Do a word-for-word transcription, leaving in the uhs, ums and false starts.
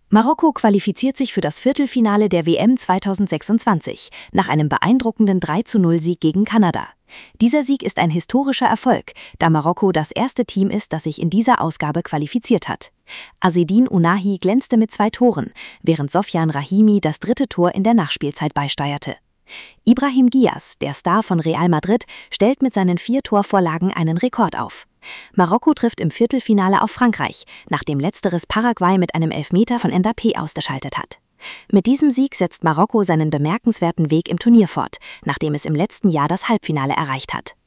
Marokko qualifiziert sich für das Viertelfinale der W M zweitausendsechsundzwanzig nach einem beeindruckenden drei zu null Sieg gegen Kanada. Dieser Sieg ist ein historischer Erfolg, da Marokko das erste Team ist, das sich in dieser Ausgabe qualifiziert hat. Azzedine Ounahi glänzte mit zwei Toren, während Sofyan Rahimi das dritte Tor in der Nachspielzeit beisteuerte. Ibrahim Diaz, der Star von Real Madrid, stellt mit seinen vier Torvorlagen einen Rekord auf. Marokko trifft im Viertelfinale auf Frankreich, nachdem letzteres Paraguay mit einem Elfmeter von Mbappé ausgeschaltet hat. Mit diesem Sieg setzt Marokko seinen bemerkenswerten Weg im Turnier fort, nachdem es im letzten Jahr das Halbfinale erreicht hat.